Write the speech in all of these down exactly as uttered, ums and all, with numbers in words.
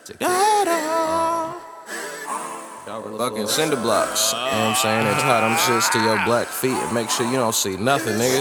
Together. Fucking cinder blocks. You know what I'm saying? And tie them shits to your black feet and make sure you don't see nothing, nigga.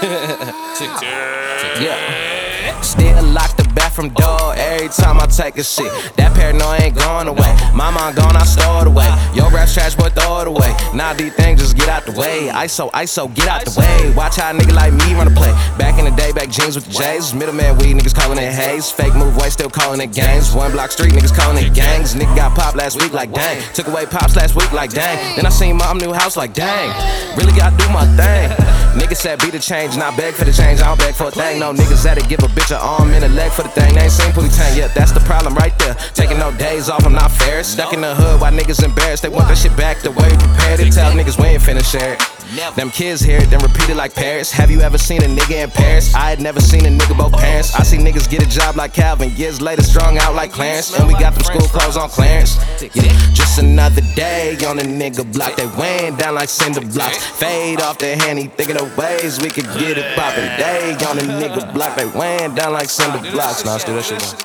Yeah. Still lock the bathroom door every time I take a shit. That paranoia ain't going away. My mind gone, I store it away. Your rap's trash, boy, throw it away. Now these things just get out the way. I S O, I S O, get out the way. Watch how a nigga like me run the play. Back in the day, back jeans with the J's. Middleman weed, niggas calling it haze. Fake move way, still calling it gangs. One block street, niggas calling it gangs. Nigga got popped last week like dang. Took away pops last week like dang. Then I seen mom new house like dang. Really gotta do my thing. Niggas said be the change, not beg for the change. I don't beg for a thing. No niggas that'll give a bitch an arm and a leg for the thing. They ain't seen Pootie Tang yet, that's the problem right there. Taking no days off, I'm not fair. Stuck in the hood while niggas embarrassed. They want that shit back the way we prepared it. Tell niggas we ain't finna share it. Them kids hear it, then repeat it like Paris. Have you ever seen a nigga in Paris? I had never seen a nigga both parents. I see niggas get a job like Calvin, years later strung out like Clarence. And we got them school clothes on clearance. Yeah, just another day on the nigga block. They weighing down like cinder blocks. Fade off their Henny, thinking of ways we could get it poppin'. Day on the nigga block. They weighing down like cinder blocks. Nah, still that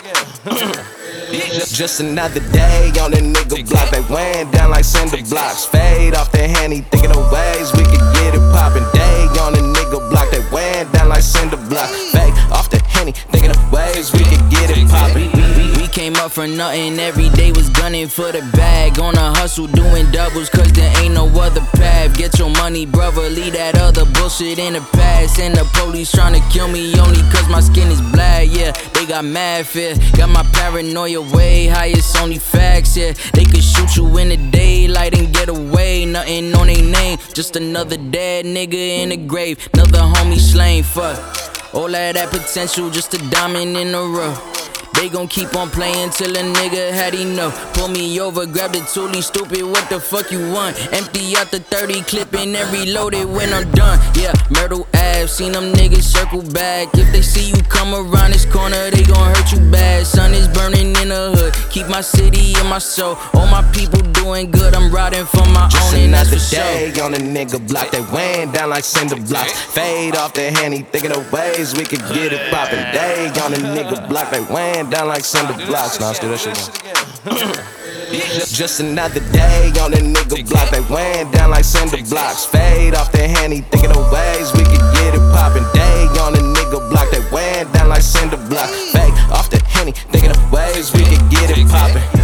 shit. Just another day on the nigga block. They weighing down like cinder blocks. Fade off their Henny, thinking of ways we could get it poppin'. Day on the nigga block. They weighing down like cinder blocks. Fade off the Henny, thinking of ways we could get it poppin'. We came up for nothing, every day was gunning for the bag. On a hustle, doing doubles, cause there ain't no other path. Get your money, brother, leave that other bullshit in the past. And the police tryna kill me only cause my skin is black, yeah. They got mad fear, got my paranoia way high, it's only facts, yeah. They could shoot you in the daylight and get away. Nothing on they name, just another dead nigga in the grave. Another homie slain, fuck. All of that potential, just a diamond in the rough. They gon' keep on playing till a nigga had enough. Pull me over, grab the toolie, stupid, what the fuck you want? Empty out the thirty, clipping and reload it when I'm done. Yeah, Myrtle Ave, seen them niggas circle back. If they see you come around this corner, they gon' hurt you bad. Sun is burning in the hood, keep my city in my soul. All my people doing good, I'm riding for my Just own, and that's another for day sure. on the nigga block. They weighing down like cinder blocks. Fade off their Henny, thinking of ways we could get it poppin'. Day on the nigga block. They weighing down like cinder blocks. Nah, still that shit. Just another day on the nigga block. They weighing down like cinder blocks. Fade off their Henny, thinking of ways we could get it poppin'. Day on the nigga block. They weighing down like cinder blocks. Fade off the Henny, thinking of ways we could get it poppin'.